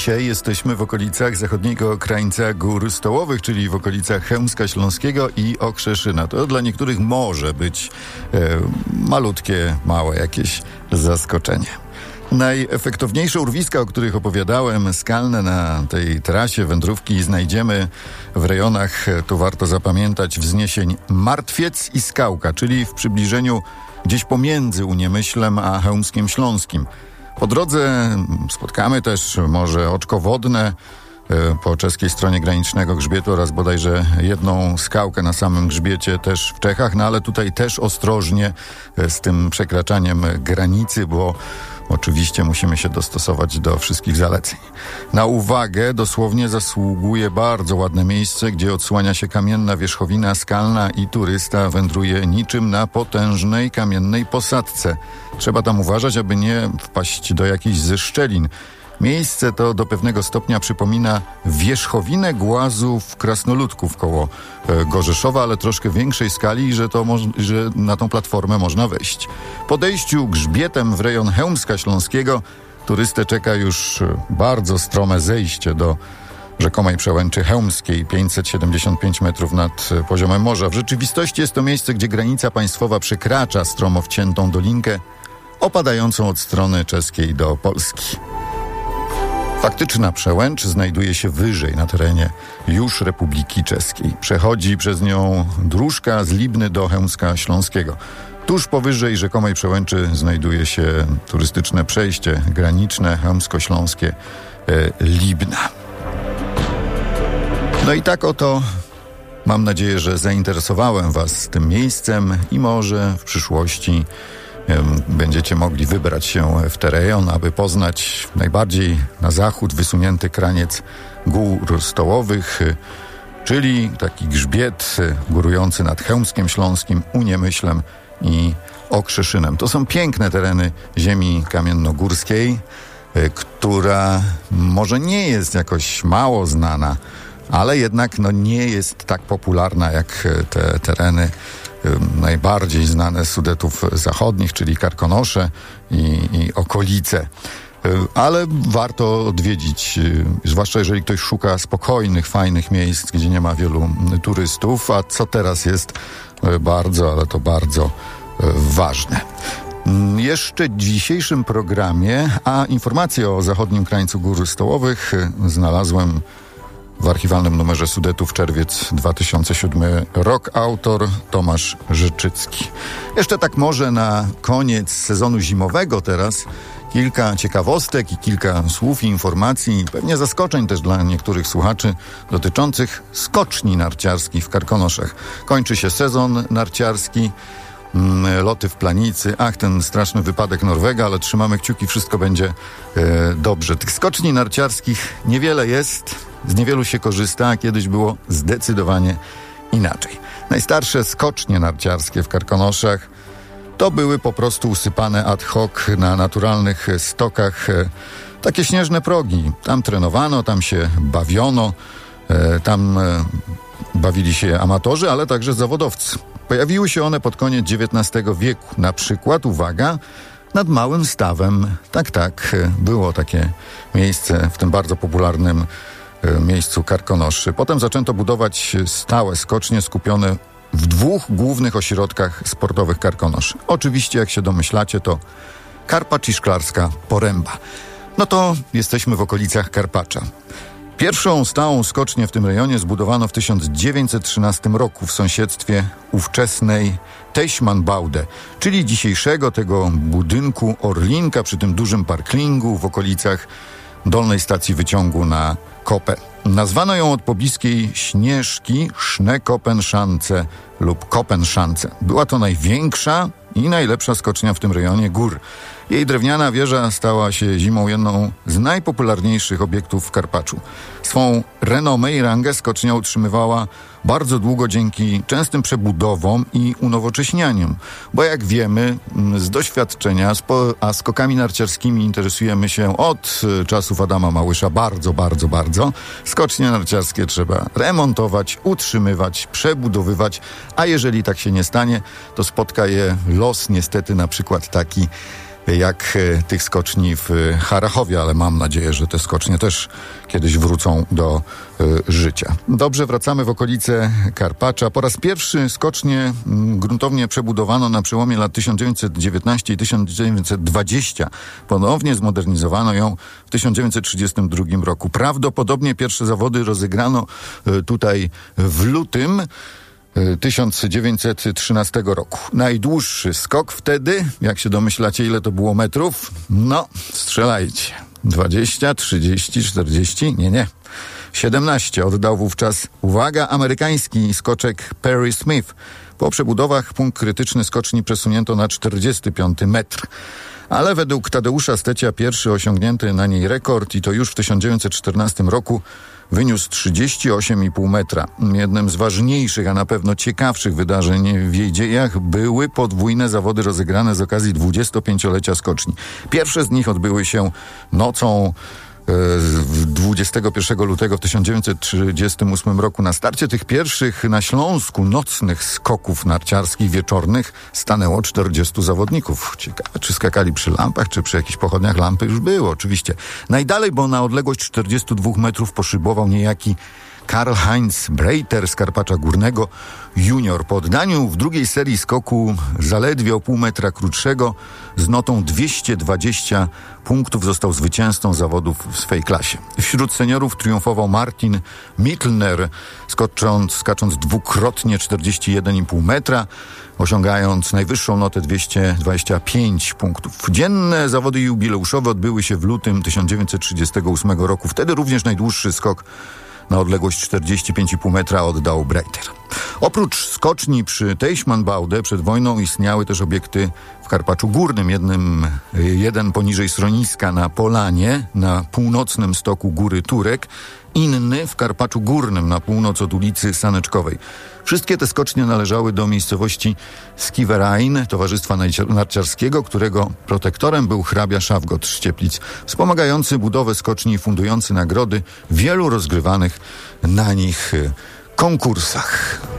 Dzisiaj jesteśmy w okolicach zachodniego krańca Gór Stołowych, czyli w okolicach Chełmska Śląskiego i Okrzeszyna. To dla niektórych może być malutkie, małe jakieś zaskoczenie. Najefektowniejsze urwiska, o których opowiadałem, skalne na tej trasie wędrówki, znajdziemy w rejonach, tu warto zapamiętać, wzniesień Martwiec i Skałka, czyli w przybliżeniu gdzieś pomiędzy Uniemyślem a Chełmskiem Śląskim. Po drodze spotkamy też Morze Oczko Wodne po czeskiej stronie granicznego grzbietu oraz bodajże jedną skałkę na samym grzbiecie też w Czechach, no ale tutaj też ostrożnie z tym przekraczaniem granicy, bo oczywiście musimy się dostosować do wszystkich zaleceń. Na uwagę dosłownie zasługuje bardzo ładne miejsce, gdzie odsłania się kamienna wierzchowina skalna i turysta wędruje niczym na potężnej kamiennej posadzce. Trzeba tam uważać, aby nie wpaść do jakichś ze szczelin. Miejsce to do pewnego stopnia przypomina wierzchowinę głazów krasnoludków koło Gorzeszowa, ale troszkę większej skali, że na tą platformę można wejść. Po dejściu grzbietem w rejon Chełmska Śląskiego turystę czeka już bardzo strome zejście do rzekomej przełęczy chełmskiej, 575 metrów nad poziomem morza. W rzeczywistości jest to miejsce, gdzie granica państwowa przekracza stromo wciętą dolinkę opadającą od strony czeskiej do Polski. Faktyczna przełęcz znajduje się wyżej na terenie już Republiki Czeskiej. Przechodzi przez nią dróżka z Libny do Chełmska Śląskiego. Tuż powyżej rzekomej przełęczy znajduje się turystyczne przejście graniczne chełmsko-śląskie Libna. No i tak oto mam nadzieję, że zainteresowałem Was tym miejscem i może w przyszłości będziecie mogli wybrać się w ten rejon, aby poznać najbardziej na zachód wysunięty kraniec Gór Stołowych, czyli taki grzbiet górujący nad Chełmskiem Śląskim, Uniemyślem i Okrzeszynem. To są piękne tereny ziemi kamiennogórskiej, która może nie jest jakoś mało znana, ale jednak nie jest tak popularna jak te tereny najbardziej znane z Sudetów Zachodnich, czyli Karkonosze i okolice. Ale warto odwiedzić, zwłaszcza jeżeli ktoś szuka spokojnych, fajnych miejsc, gdzie nie ma wielu turystów, a co teraz jest bardzo, ale to bardzo ważne. Jeszcze w dzisiejszym programie, a informacje o zachodnim krańcu Gór Stołowych znalazłem w archiwalnym numerze Sudetów, czerwiec 2007 rok. Autor Tomasz Rzeczycki. Jeszcze tak może na koniec sezonu zimowego teraz kilka ciekawostek i kilka słów i informacji, pewnie zaskoczeń też dla niektórych słuchaczy dotyczących skoczni narciarskich w Karkonoszach. Kończy się sezon narciarski. Loty w Planicy, ten straszny wypadek Norwega, ale trzymamy kciuki, wszystko będzie dobrze. Tych skoczni narciarskich niewiele jest, z niewielu się korzysta, a kiedyś było zdecydowanie inaczej. Najstarsze skocznie narciarskie w Karkonoszach to były po prostu usypane ad hoc na naturalnych stokach takie śnieżne progi. Tam trenowano, tam się bawiono, tam bawili się amatorzy, ale także zawodowcy. Pojawiły się one pod koniec XIX wieku. Na przykład, uwaga, nad Małym Stawem. Tak, było takie miejsce w tym bardzo popularnym miejscu Karkonoszy. Potem zaczęto budować stałe skocznie skupione w dwóch głównych ośrodkach sportowych Karkonoszy. Oczywiście, jak się domyślacie, to Karpacz i Szklarska Poręba. No to jesteśmy w okolicach Karpacza. Pierwszą stałą skocznię w tym rejonie zbudowano w 1913 roku w sąsiedztwie ówczesnej Teśmanbaude, czyli dzisiejszego tego budynku Orlinka przy tym dużym parklingu w okolicach dolnej stacji wyciągu na Kopę. Nazwano ją od pobliskiej Śnieżki Sznekopenszance lub Kopenszance. Była to największa i najlepsza skocznia w tym rejonie gór. Jej drewniana wieża stała się zimą jedną z najpopularniejszych obiektów w Karpaczu. Swą renomę i rangę skocznia utrzymywała bardzo długo dzięki częstym przebudowom i unowocześnianiom. Bo jak wiemy z doświadczenia, a skokami narciarskimi interesujemy się od czasów Adama Małysza bardzo. Skocznie narciarskie trzeba remontować, utrzymywać, przebudowywać, a jeżeli tak się nie stanie, to spotka je los niestety na przykład taki jak tych skoczni w Harachowie, ale mam nadzieję, że te skocznie też kiedyś wrócą do życia. Dobrze, wracamy w okolice Karpacza. Po raz pierwszy skocznie gruntownie przebudowano na przełomie lat 1919 i 1920. Ponownie zmodernizowano ją w 1932 roku. Prawdopodobnie pierwsze zawody rozegrano tutaj w lutym 1913 roku. Najdłuższy skok wtedy, jak się domyślacie, ile to było metrów? No, strzelajcie. 20, 30, 40? Nie. 17 oddał wówczas, uwaga, amerykański skoczek Perry Smith. Po przebudowach punkt krytyczny skoczni przesunięto na 45 metr. Ale według Tadeusza Stecia pierwszy osiągnięty na niej rekord, i to już w 1914 roku, wyniósł 38,5 metra. Jednym z ważniejszych, a na pewno ciekawszych wydarzeń w jej dziejach były podwójne zawody rozegrane z okazji 25-lecia skoczni. Pierwsze z nich odbyły się nocą 21 lutego w 1938 roku. Na starcie tych pierwszych na Śląsku nocnych skoków narciarskich wieczornych stanęło 40 zawodników. Ciekawe, czy skakali przy lampach, czy przy jakichś pochodniach. Lampy już były, oczywiście. Najdalej, bo na odległość 42 metrów poszybował niejaki Karl-Heinz Breiter z Karpacza Górnego junior. Po oddaniu w drugiej serii skoku zaledwie o pół metra krótszego z notą 220 punktów został zwycięzcą zawodów w swej klasie. Wśród seniorów triumfował Martin Mittelner, skacząc dwukrotnie 41,5 metra, osiągając najwyższą notę 225 punktów. Dzienne zawody jubileuszowe odbyły się w lutym 1938 roku. Wtedy również najdłuższy skok na odległość 45,5 metra oddał Breiter. Oprócz skoczni przy Teichmann-Baude przed wojną istniały też obiekty w Karpaczu Górnym. Jeden poniżej schroniska na Polanie, na północnym stoku góry Turek, inny w Karpaczu Górnym, na północ od ulicy Saneczkowej. Wszystkie te skocznie należały do miejscowości Skiverein, Towarzystwa Narciarskiego, którego protektorem był hrabia Szawgot z Cieplic, wspomagający budowę skoczni i fundujący nagrody w wielu rozgrywanych na nich konkursach.